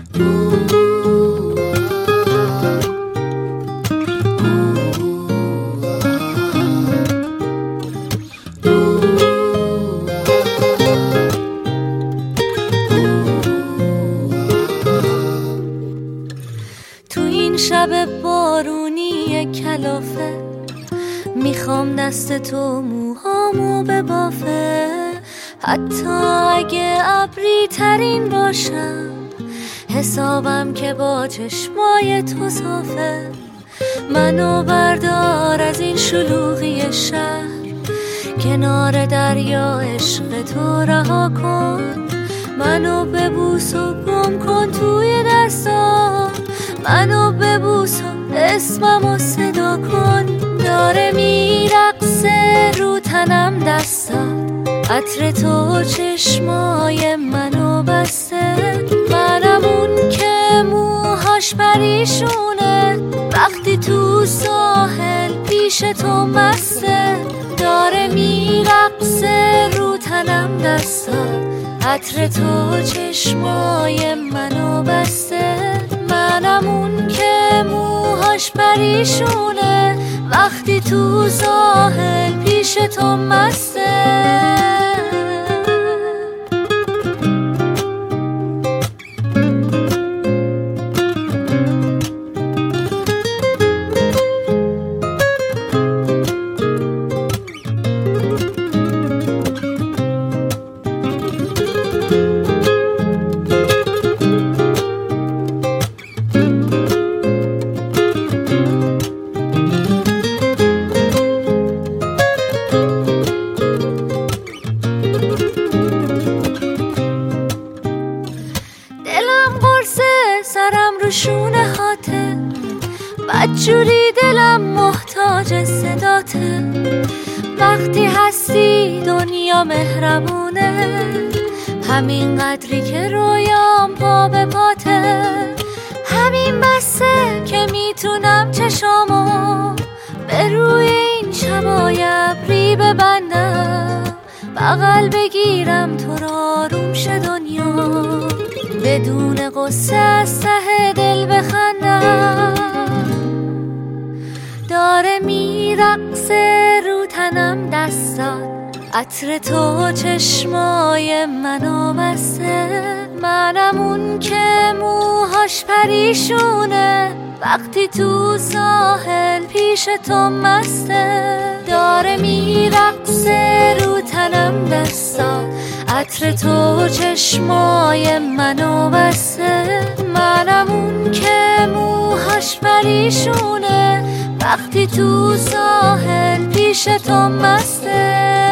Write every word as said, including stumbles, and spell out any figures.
تو این شب بارونی کلافه میخوام دست تو موهامو ببافه، حتی اگه ابری ترین باشم حسابم که با چشمای تو صافه. منو بردار از این شلوغی شهر، کنار دریا عشق تو رها کن. منو ببوس و گم کن توی دستام، منو ببوس و اسممو صدا کن. داره میرقصه رو تنم دستات، عطر تو چشمای منو بسته. منم اون که موهاش پریشونه، وقتی تو ساحل پیش تو مسته. داره میرقصه رو تنم دستات، عطر تو چشمای منو بسته. منم اون که موهاش پریشونه، وقتی تو ساحل پیش تو مسته. سرم رو شونه هاته، بدجوری دلم محتاج صداته. وقتی هستی دنیا مهربونه، همین قدری که رویام پا به پاته. همین بسه که میتونم چشامو به روی این شبای ابری ببندم، بغل بگیرم تو را آروم شه دنیا، بدون قصه از ته دل بخندم. داره میرقصه رو تنم دستات، عطر تو چشمای منو بسته. منم اون که موهاش پریشونه، وقتی تو ساحل پیش تو مسته. داره میرقصه رو تنم دستات، عطر تو چشمای منو بسته. منم اون که موهاش پریشونه، وقتی تو ساحل پیش تو مسته.